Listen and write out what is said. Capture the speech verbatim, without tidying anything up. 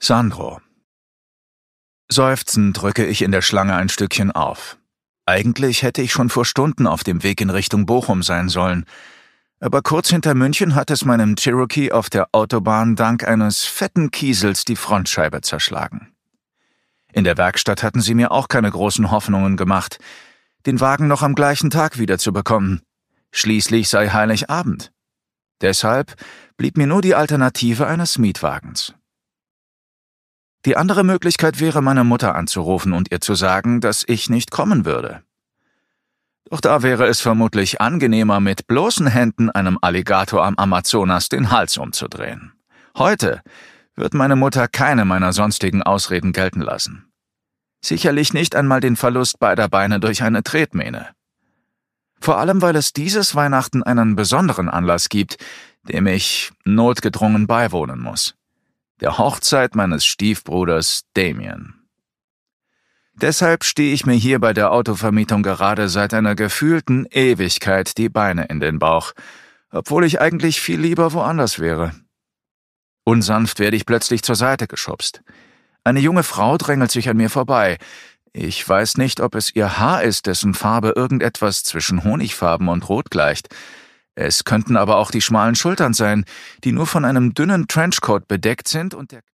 Sandro. Seufzend drücke ich in der Schlange ein Stückchen auf. Eigentlich hätte ich schon vor Stunden auf dem Weg in Richtung Bochum sein sollen, aber kurz hinter München hat es meinem Cherokee auf der Autobahn dank eines fetten Kiesels die Frontscheibe zerschlagen. In der Werkstatt hatten sie mir auch keine großen Hoffnungen gemacht, den Wagen noch am gleichen Tag wiederzubekommen. Schließlich sei Heiligabend. Deshalb blieb mir nur die Alternative eines Mietwagens. Die andere Möglichkeit wäre, meine Mutter anzurufen und ihr zu sagen, dass ich nicht kommen würde. Doch da wäre es vermutlich angenehmer, mit bloßen Händen einem Alligator am Amazonas den Hals umzudrehen. Heute wird meine Mutter keine meiner sonstigen Ausreden gelten lassen. Sicherlich nicht einmal den Verlust beider Beine durch eine Tretmähne. Vor allem, weil es dieses Weihnachten einen besonderen Anlass gibt, dem ich notgedrungen beiwohnen muss. Der Hochzeit meines Stiefbruders Damien. Deshalb stehe ich mir hier bei der Autovermietung gerade seit einer gefühlten Ewigkeit die Beine in den Bauch, obwohl ich eigentlich viel lieber woanders wäre. Unsanft werde ich plötzlich zur Seite geschubst. Eine junge Frau drängelt sich an mir vorbei. Ich weiß nicht, ob es ihr Haar ist, dessen Farbe irgendetwas zwischen Honigfarben und Rot gleicht. Es könnten aber auch die schmalen Schultern sein, die nur von einem dünnen Trenchcoat bedeckt sind und der